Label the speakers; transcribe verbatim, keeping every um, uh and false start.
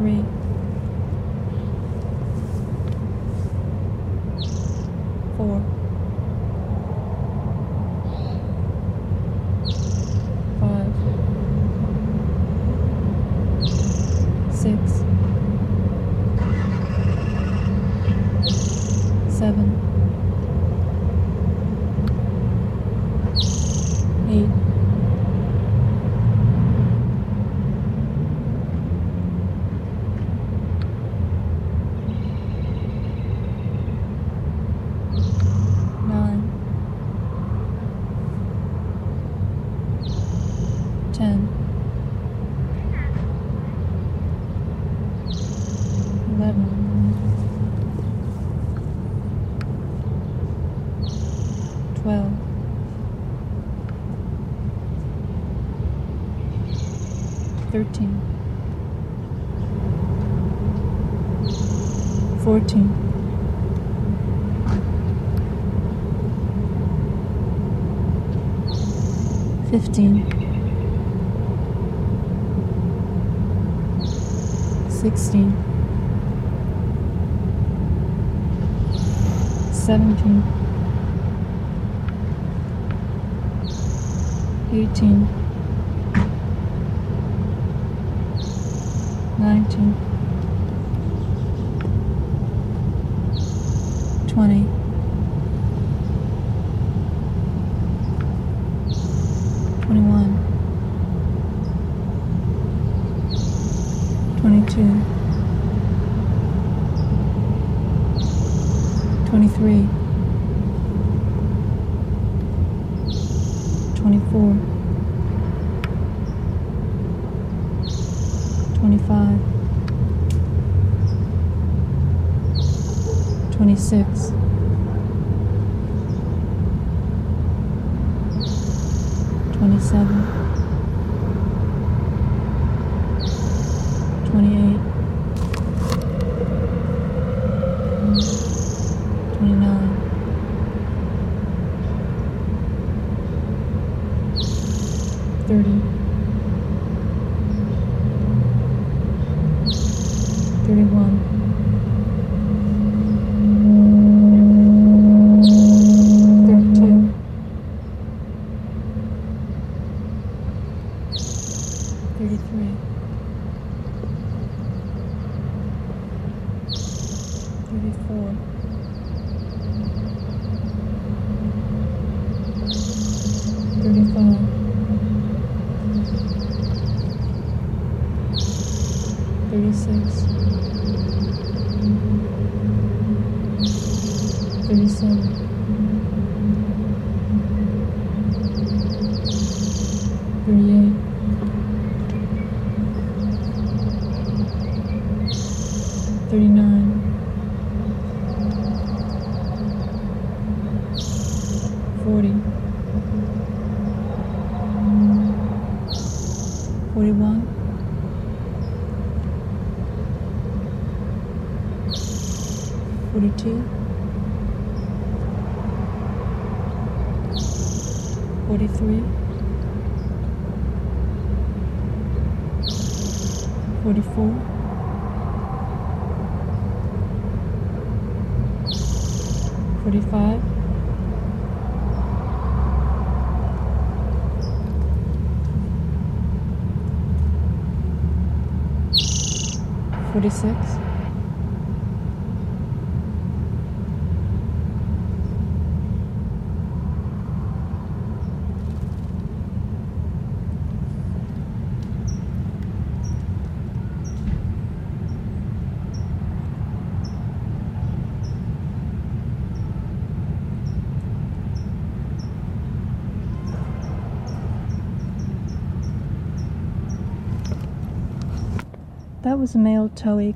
Speaker 1: three, four, five, six, seven, eight, nine, ten, eleven, twelve, thirteen, fourteen, fifteen, sixteen, seventeen, eighteen, nineteen, twenty, twenty-one, twenty-two, twenty-three, twenty-four, twenty-five, twenty-six, twenty-seven, twenty-eight, twenty-nine, thirty, thirty-one, thirty-two, thirty-three, thirty-four, thirty-five, thirty-six, thirty-seven, thirty-eight, thirty-nine, forty, forty-one, forty-two, forty-three, forty-four, forty-five, forty-six, that was a male towhee